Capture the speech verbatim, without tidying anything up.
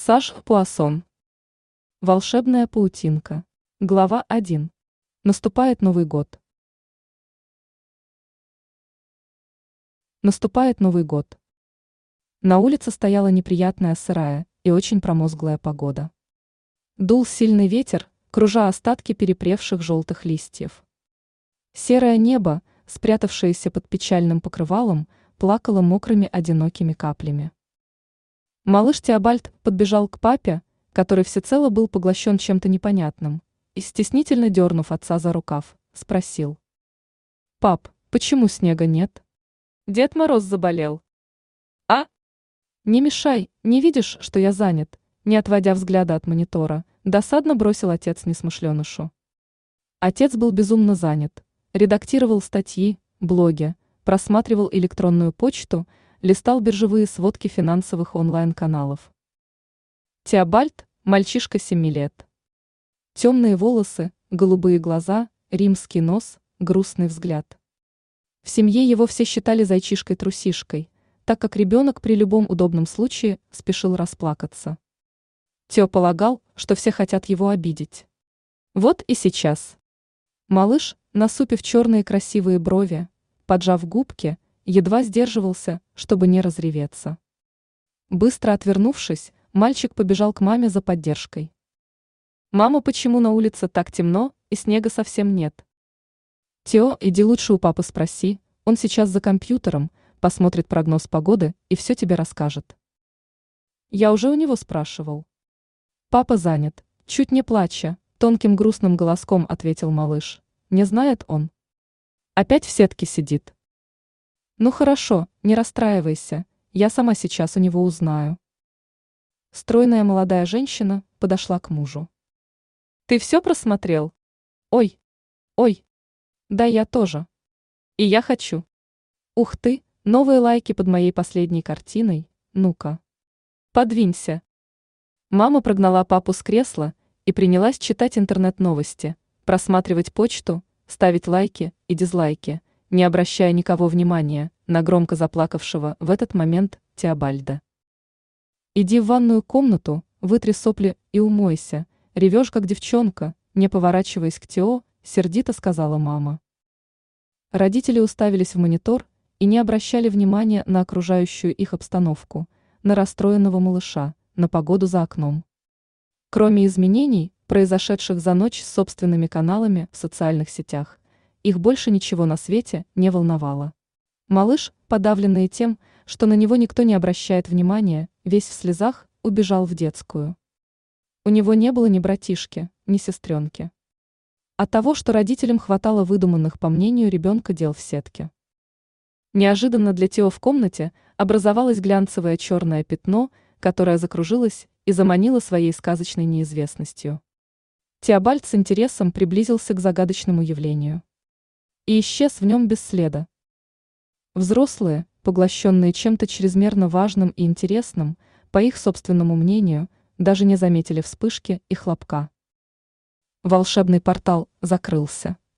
Саш Пуассон. Волшебная паутинка. Глава один. Наступает Новый год. Наступает Новый год. На улице стояла неприятная сырая и очень промозглая погода. Дул сильный ветер, кружа остатки перепревших желтых листьев. Серое небо, спрятавшееся под печальным покрывалом, плакало мокрыми одинокими каплями. Малыш Теобальд подбежал к папе, который всецело был поглощен чем-то непонятным, и, стеснительно дернув отца за рукав, спросил: «Пап, почему снега нет? Дед Мороз заболел». «А? Не мешай, не видишь, что я занят?» Не отводя взгляда от монитора, досадно бросил отец несмышленышу. Отец был безумно занят, редактировал статьи, блоги, просматривал электронную почту, листал биржевые сводки финансовых онлайн-каналов. Теобальд – мальчишка семи лет. Темные волосы, голубые глаза, римский нос, грустный взгляд. В семье его все считали зайчишкой-трусишкой, так как ребенок при любом удобном случае спешил расплакаться. Тео полагал, что все хотят его обидеть. Вот и сейчас. Малыш, насупив черные красивые брови, поджав губки, едва сдерживался, чтобы не разреветься. Быстро отвернувшись, мальчик побежал к маме за поддержкой. «Мама, почему на улице так темно и снега совсем нет?» «Тео, иди лучше у папы спроси, он сейчас за компьютером, посмотрит прогноз погоды и все тебе расскажет». «Я уже у него спрашивал». «Папа занят», чуть не плача, тонким грустным голоском ответил малыш. «Не знает он. Опять в сетке сидит». «Ну хорошо, не расстраивайся, я сама сейчас у него узнаю». Стройная молодая женщина подошла к мужу. «Ты все просмотрел? Ой, ой, да я тоже. И я хочу. Ух ты, новые лайки под моей последней картиной, ну-ка. Подвинься». Мама прогнала папу с кресла и принялась читать интернет-новости, просматривать почту, ставить лайки и дизлайки, не обращая никого внимания на громко заплакавшего в этот момент Теобальда. «Иди в ванную комнату, вытри сопли и умойся, ревешь как девчонка», не поворачиваясь к Тео, сердито сказала мама. Родители уставились в монитор и не обращали внимания на окружающую их обстановку, на расстроенного малыша, на погоду за окном. Кроме изменений, произошедших за ночь с собственными каналами в социальных сетях, их больше ничего на свете не волновало. Малыш, подавленный тем, что на него никто не обращает внимания, весь в слезах, убежал в детскую. У него не было ни братишки, ни сестренки. От того, что родителям хватало выдуманных, по мнению ребенка, дел в сетке. Неожиданно для Тео в комнате образовалось глянцевое черное пятно, которое закружилось и заманило своей сказочной неизвестностью. Теобальд с интересом приблизился к загадочному явлению и исчез в нем без следа. Взрослые, поглощенные чем-то чрезмерно важным и интересным, по их собственному мнению, даже не заметили вспышки и хлопка. Волшебный портал закрылся.